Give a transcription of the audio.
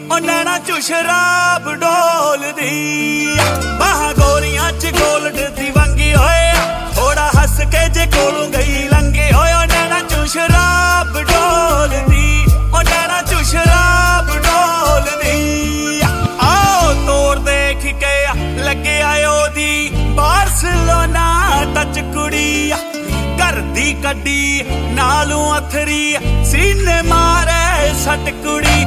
ਉਹ ਨੈਣਾ ਚੋਂ ਸ਼ਰਾਬ ਡੋਲਦੀ ਬਾਹਾਂ ਗੋਰੀਆਂ ਚ ਗੋਲਡ ਦੀ ਵੰਗੀ ਹੋਏ ਥੋੜਾ ਹੱਸ ਕੇ ਜੇ ਕੋਲੋਂ ਗਈ ਲੰਗੇ ਹੋਏ ਉਹ ਨੈਣਾ ਚੋਂ ਸ਼ਰਾਬ ਡੋਲਦੀ ਉਹ ਨੈਣਾ ਚੋਂ ਸ਼ਰਾਬ ਡੋਲਦੀ ਆਓ ਤੋੜ ਦੇਖ ਕੇ ਲੱਗਿਆ ਉਹਦੀ ਬਾਰਸਲੋਨਾ ਟੱਚ ਕੁੜੀ ਘਰ ਦੀ ਕੱਢੀ ਨਾਲੋਂ ਅਥਰੀ ਸੀਨੇ ਮਾਰੇ ਸੱਟ ਕੁੜੀ